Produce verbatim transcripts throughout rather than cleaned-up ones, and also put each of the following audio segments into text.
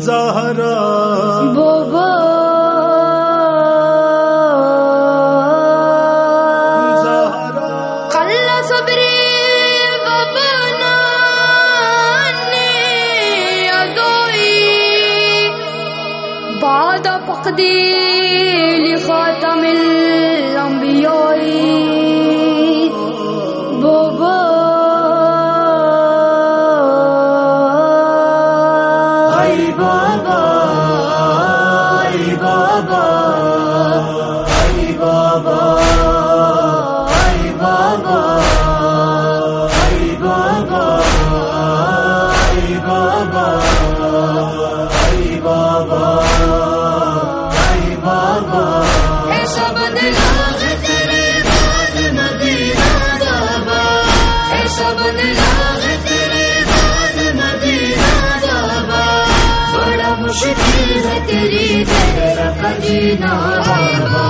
زہرا بابا بعد فقدي لخاتم الأنبياء بابا أي بابا أي بابا أي بابا أي بابا أي بابا أي بابا أي بابا مشکل ہے تیری تیرا جینا بابا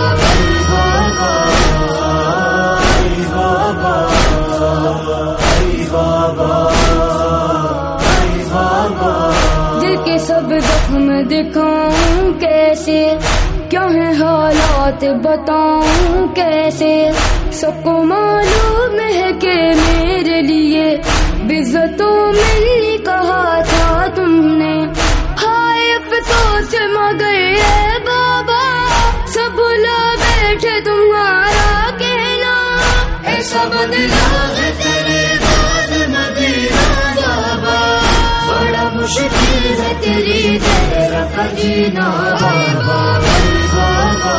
ای بابا ای بابا ای بابا دل کے سب زخم دکھاؤں کیسے کیا ہے حالات بتاؤں کیسے سب کو معلوم ہے کہ میرے لیے بزتوں میں نہیں کہا تھا تم نے افسوس مگر ہے بابا سب بھلا بیٹھے تمہارا کہنا ایسا بدلا ہے تیرے بعد مدینہ بابا بڑا مشکل ہے تیری تیرا جینا بابا ای بابا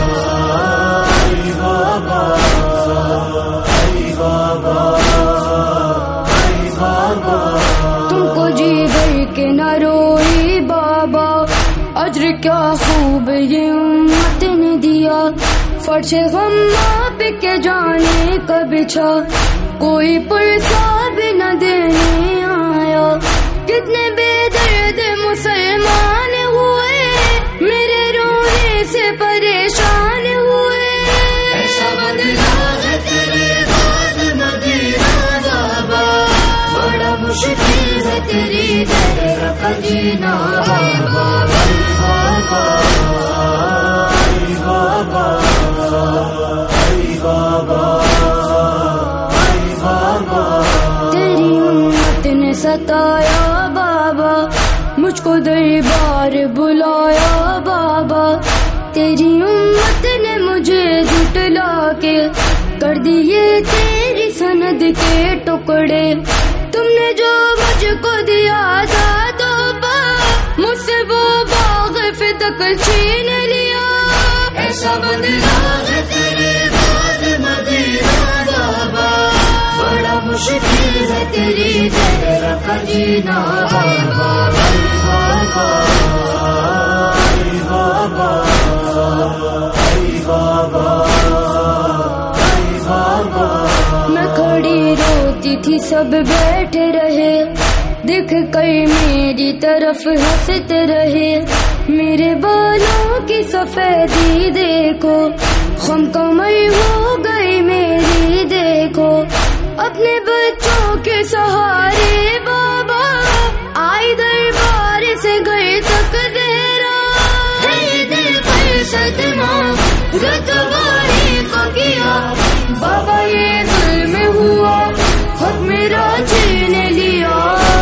ای بابا ای بابا ای بابا تم کو جی بھر کے نہ روئی بابا اجر کیا خوب یہ امت نے دیا فرش غم آپ کے جانے کا بچھا کوئی پرسا بھی نہ دینے آیا کتنے بے درد مسلمان ہوئے میرے رونے سے پریشان ہوئے ایسا بدلا ہے تیرے بعد مدینہ بابا بڑا مشکل ہے تیری تیرا جینا بابا تیری امت نے ستایا بابا مجھ کو دربار بلایا بابا تیری امت نے مجھے جھٹلا کے کر دیے تیری سند کے ٹکڑے تم نے جو مجھ کو دیا تھا توبہ مجھ سے وہ باغ فتق چھین لیا ایسا بدلا ہے تیرے بعد مدینہ بابا بڑا مشکل ہے تیری تیرا جینا بابا ای بابا ای بابا ای بابا ای بابا میں کھڑی روتی تھی سب بیٹھے رہے دیکھ کر میری طرف ہنستے رہے میرے بالوں کی سفیدی دیکھو خم کمر ہو گئی میری دیکھو اپنے بچوں کے سہارے بابا آئی دربار سے گئے تک دیرا دل پر صدمہ گتواری کو کیا بابا یہ ظلم ہوا حق میرا چھین لیا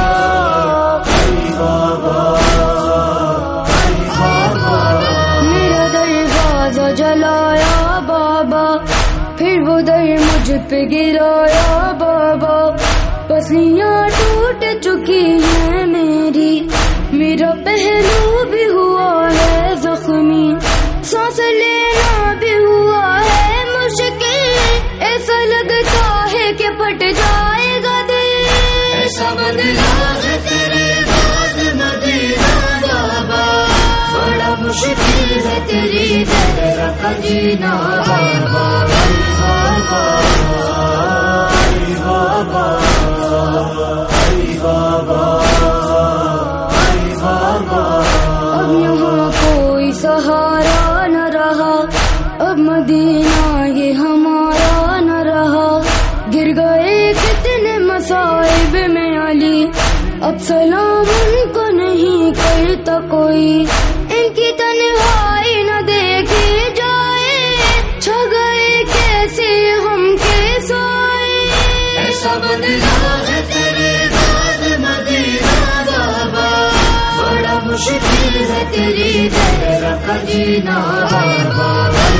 میرا دروازہ جلایا بابا پھر وہ در مجھ پہ گرایا بابا پسلیاں ٹوٹ چکی ہیں میری میرا پہلو بھی ہوا ہے زخمی سانس لینا بھی ہوا ہے مشکل ایسا لگتا ہے کہ پھٹ جائے گا دل ایسا بدلا ہے تیرے بعد مدینہ بابا بڑا مشکل ہے تیری تیرا جینا بابا ای بابا ای بابا ای بابا ای بابا اب یہاں کوئی سہارا نہ رہا اب مدینہ یہ ہمارا نہ رہا گر گئے کتنے مصائب میں علی اب سلام ان کو نہیں کرتا ملتا کوئی، ان کی تنہائی نہ دیکھی جائے، چھا گئے کیسے ہم کے سائے۔ ایسا بدلا ہے تیرے بعد مدینہ بابا، بڑا مشکل ہے تیری تیرا کا جینا بابا۔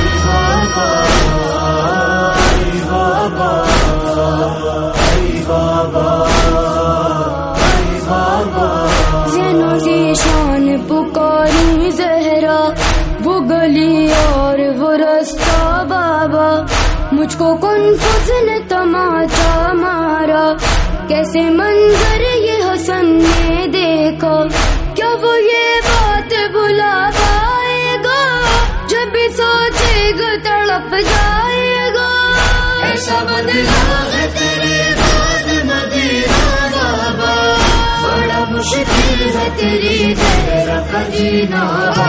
زینو ذیشان پکاری زہرا، وہ گلی اور وہ رستہ بابا، مجھ کو کنفوز نے تماچا مارا، کیسے منظر یہ حسن نے دیکھا، کیا وہ یہ بات بھلا پائے گا، جب بھی سوچے گا تڑپ جائے گا۔ ایسا بدلا ہے تیرے بعد مدینہ بابا، بڑا مشکل ہے تیری تیرا کا جینا۔